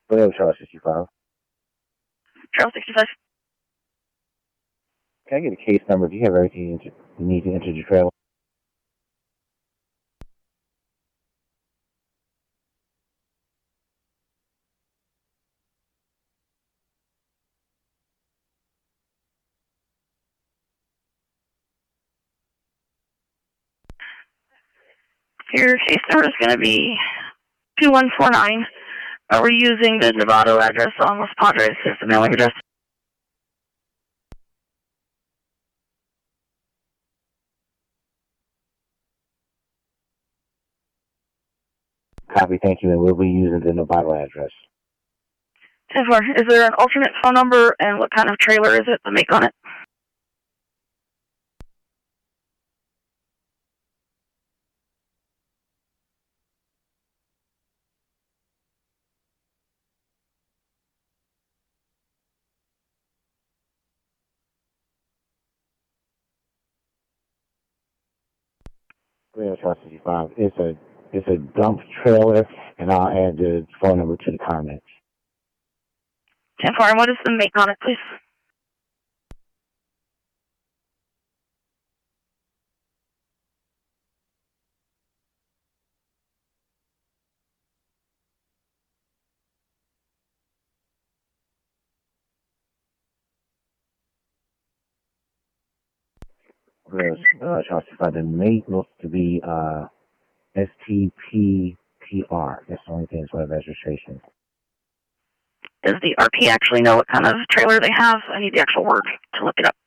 Hello, Charles 65. Charles 65. Can I get a case number? Do you have everything you need to enter the trailer? Your case number is going to be 2149. We're using the Novato address on Los Padres as the mailing address. Copy, thank you, and we'll be using the Novato address. 10-4. Is there an alternate phone number, and what kind of trailer is it, the make on it? Charles 65. It's a dump trailer, and I'll add the phone number to the comments. 10-4. And what is the make on it, please? Charles 65. The make looks to be STPTR. That's the only thing that's on the registration. Does the RP actually know what kind of trailer they have? I need the actual word to look it up.